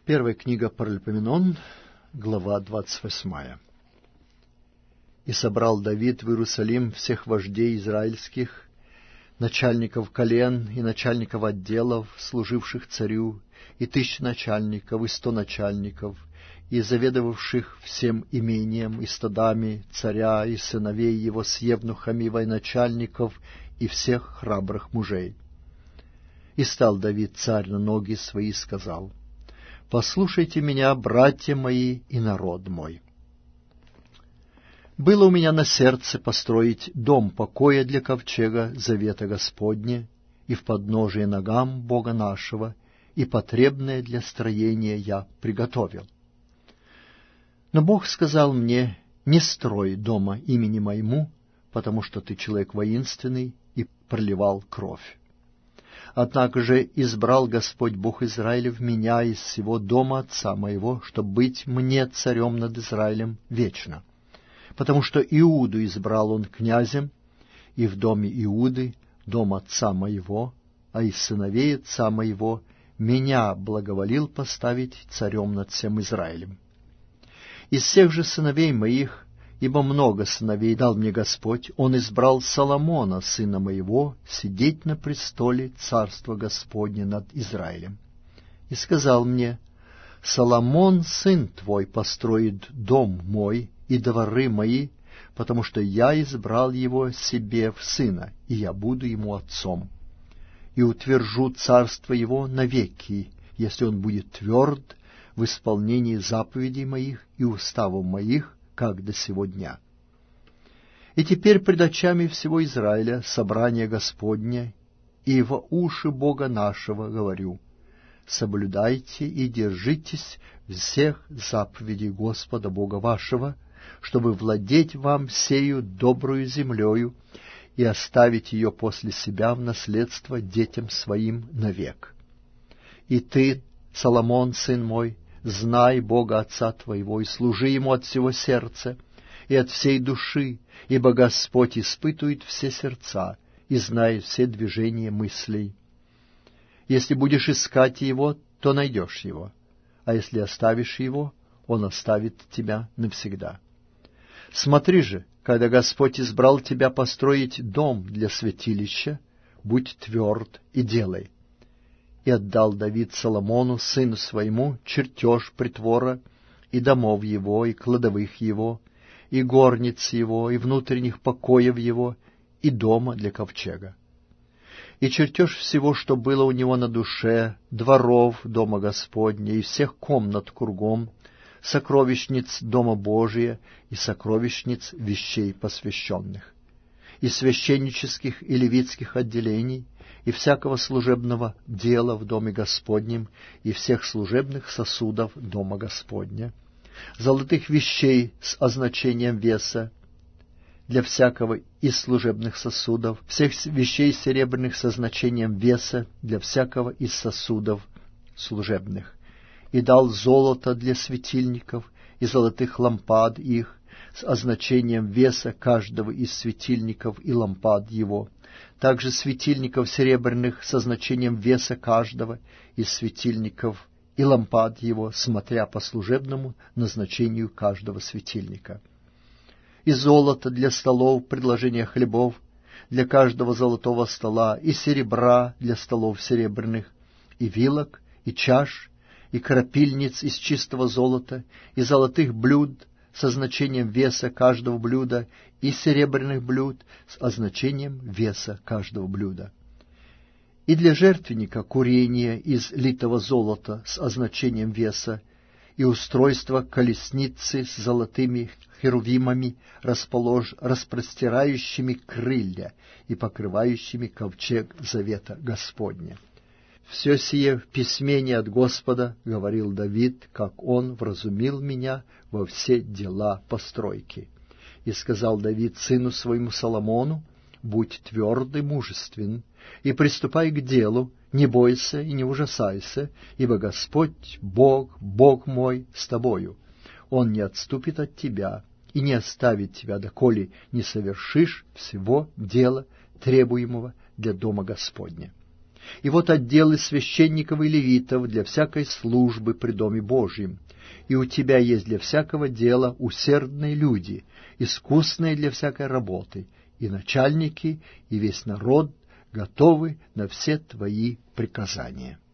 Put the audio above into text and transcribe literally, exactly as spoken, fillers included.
Первая книга Паралипоменон, глава двадцать восьмая. «И собрал Давид в Иерусалим всех вождей израильских, начальников колен и начальников отделов, служивших царю, и тысяч начальников, и сто начальников, и заведовавших всем имением и стадами царя, и сыновей его с евнухами и военачальников, и всех храбрых мужей. И стал Давид царь на ноги свои и сказал: послушайте меня, братья мои и народ мой. Было у меня на сердце построить дом покоя для ковчега завета Господня и в подножие ногам Бога нашего, и потребное для строения я приготовил. Но Бог сказал мне: не строй дома имени моему, потому что ты человек воинственный и проливал кровь. Однако же избрал Господь Бог Израилев меня из всего дома отца моего, чтобы быть мне царем над Израилем вечно. Потому что Иуду избрал он князем, и в доме Иуды, дом отца моего, а из сыновей отца моего, меня благоволил поставить царем над всем Израилем. Из всех же сыновей моих, ибо много сыновей дал мне Господь, он избрал Соломона, сына моего, сидеть на престоле царства Господня над Израилем. И сказал мне: Соломон, сын твой, построит дом мой и дворы мои, потому что я избрал его себе в сына, и я буду ему отцом. И утвержу царство его навеки, если он будет тверд в исполнении заповедей моих и уставов моих, как до сего дня. И теперь пред очами всего Израиля собрание Господне, и во уши Бога нашего говорю: соблюдайте и держитесь всех заповедей Господа Бога вашего, чтобы владеть вам сею добрую землею и оставить ее после себя в наследство детям своим навек. И ты, Соломон, сын мой, знай Бога Отца твоего, и служи Ему от всего сердца и от всей души, ибо Господь испытует все сердца и знает все движения мыслей. Если будешь искать Его, то найдешь Его, а если оставишь Его, Он оставит тебя навсегда. Смотри же, когда Господь избрал тебя построить дом для святилища, будь тверд и делай. И отдал Давид Соломону, сыну своему, чертеж притвора, и домов его, и кладовых его, и горниц его, и внутренних покоев его, и дома для ковчега. И чертеж всего, что было у него на душе, дворов дома Господня, и всех комнат кругом, сокровищниц дома Божия и сокровищниц вещей посвященных, и священнических и левитских отделений, и всякого служебного дела в доме Господнем, и всех служебных сосудов дома Господня, золотых вещей с означением веса для всякого из служебных сосудов, всех вещей серебряных с означением веса для всякого из сосудов служебных, и дал золото для светильников и золотых лампад их с означением веса каждого из светильников и лампад его, также светильников серебряных со значением веса каждого из светильников и лампад его, смотря по служебному назначению каждого светильника. И золото для столов, предложения хлебов, для каждого золотого стола, и серебра для столов серебряных, и вилок, и чаш, и крапильниц из чистого золота, и золотых блюд со значением веса каждого блюда, и серебряных блюд с означением веса каждого блюда. И для жертвенника курение из литого золота с означением веса, и устройство колесницы с золотыми херувимами, располож... распростирающими крылья и покрывающими ковчег завета Господня. «Все сие в письмении от Господа, — говорил Давид, — как он вразумил меня во все дела постройки. И сказал Давид сыну своему Соломону: будь тверд и мужествен, и приступай к делу, не бойся и не ужасайся, ибо Господь, Бог, Бог мой, с тобою. Он не отступит от тебя и не оставит тебя, доколе не совершишь всего дела, требуемого для дома Господня. И вот отделы священников и левитов для всякой службы при Доме Божьем. И у тебя есть для всякого дела усердные люди, искусные для всякой работы, и начальники, и весь народ готовы на все твои приказания».